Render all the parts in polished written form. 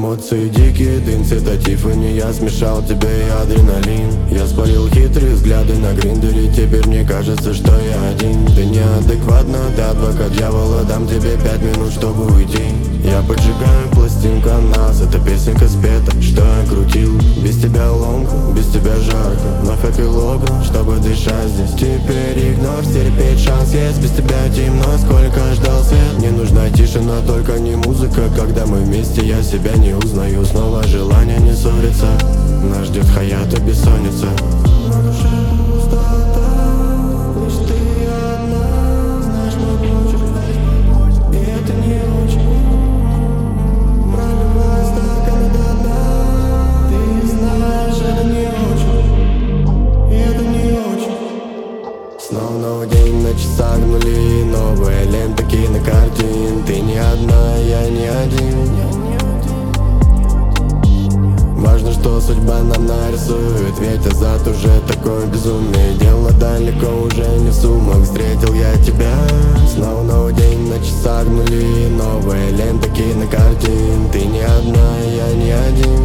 эмоции дикие, дым, цвета Тиффани. Я смешал тебе и адреналин. Я спалил хитрые взгляды на гриндере. Теперь мне кажется, что я один. Ты неадекватна, ты адвокат дьявола. Дам тебе 5 минут, чтобы уйти. Я поджигаю пластинка нас. Это песенка спета, что я крутил. Без тебя ломка, без тебя жарко. Вновь эпилога, чтобы дышать здесь. Теперь игнор, терпеть шанс есть. Без тебя темно, сколько ждал свет. Мне нужна тишина, только не музыка. Когда мы вместе, я себя не узнаю. Снова желание не ссориться. Нас ждет хаят и бессонница. На душе пустота, лишь ты одна. Знаешь мой почерк, и это не очень. Проливай стакан до дна. Ты знаешь, это не очень, и это не очень. Снова новый день, на часах нули. Новая лента кинокартин. Ты не одна, я не один. Важно, что судьба нам нарисует. Ведь азарт уже такой безумный. Дело далеко, уже не в суммах. Встретил я тебя. Снова новый день, на часах нули. Новая лента кинокартин. Ты не одна, я не один.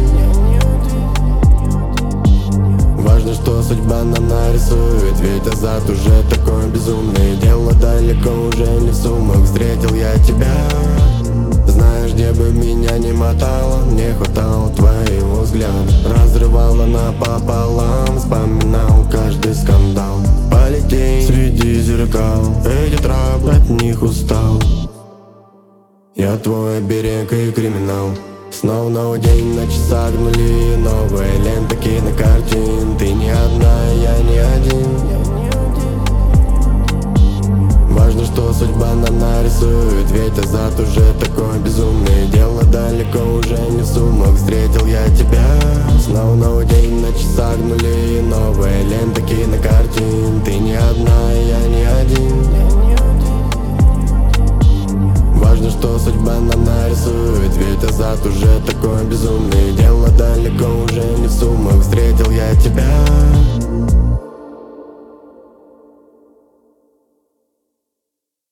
Важно, что судьба нам нарисует. Ведь азарт уже такой безумный. Дело далеко, уже не в суммах. Встретил я тебя. Знаешь, где бы меня не мотало, мне хватало твоего взгляда. Разрывало напополам, вспоминал каждый скандал. Полетей среди зеркал, эти траблы, от них устал. Я твой берег и криминал. Снова новый день, на часах нули. Новая лента кинокартин. Ты не одна, я не один. Важно, что судьба нам нарисует. Ведь азарт уже такой безумный. Дело далеко, уже не в суммах. Встретил я тебя. Снова новый день, на часах нули. Новая лента кинокартин. Ты не одна, я не один. Важно, что судьба нам нарисует. Ведь азарт уже такой безумный. Дело далеко, уже не в суммах. Встретил я тебя.